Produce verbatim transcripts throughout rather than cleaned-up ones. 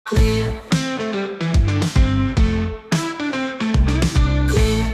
Clear. Clear.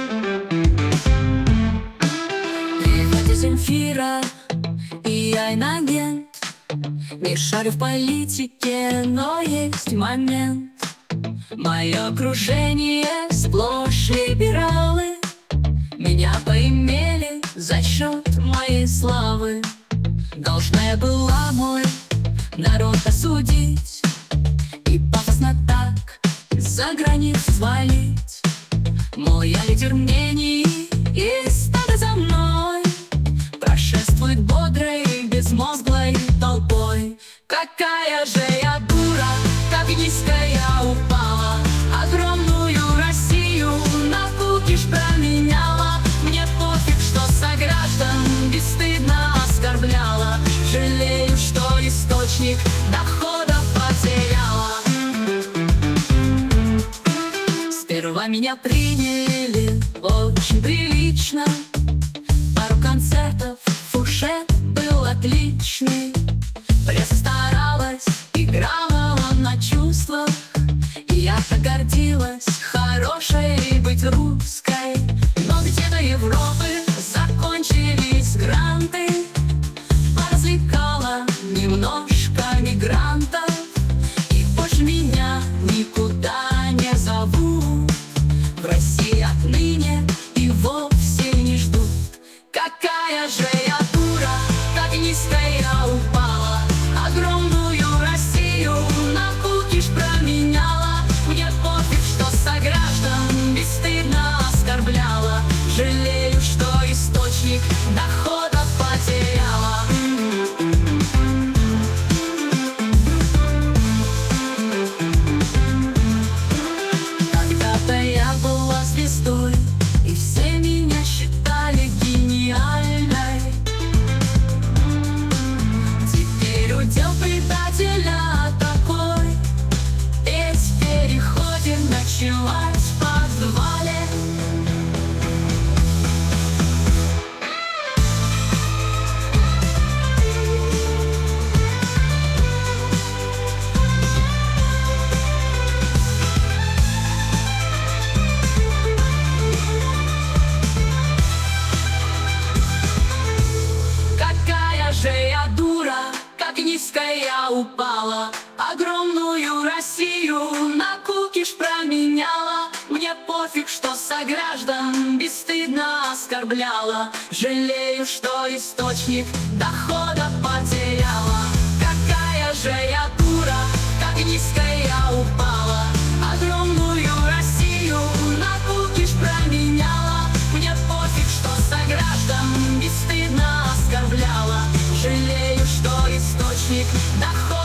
Привет из Земфира, и я инагент. Не шарю в политике, но есть момент. Мое окружение сплошь либералы. Меня поимели за счет моей славы. Должна я была мой народ осудить и пафосно так за границу свалить. Мол, я лидер мнений, и стадо за мной прошествует бодрой, безмозглой толпой. Какая же я дура, как низко я упала. Огромную Россию на кукиш променяла. Мне пофиг, что сограждан бесстыдно оскорбляла. Жалею, что источник дохода потеряла. Сперва меня приняли очень прилично. Пару концертов, фуршет был отличный. Пресса старалась, играла на чувствах. И я так гордилась хорошей быть русской. Но где-то Европы закончились гранты. Поразвлекала немножко мигрантов. И больше меня никуда не зовут. В России отныне и вовсе не ждут. Какая же я дура, так низко я упала. Огромную Россию на кукиш променяла. Мне пофиг, что сограждан бесстыдно оскорбляла. Жалею, что источник дохода потеряла. Когда-то я была звездой, и все меня считали гениальной. Теперь удел предателя такой. Весь в переходе началась в подвале. Какая же я дура, как низко я упала. Огромную Россию на кукиш променяла. Мне пофиг, что сограждан бесстыдно оскорбляла. Жалею, что источник дохода потеряла. Какая же я дура, как низко я упала. Огромную Россию на кукиш променяла. Мне пофиг, что сограждан бесстыдно оскорбляла. Жалею, что источник дохода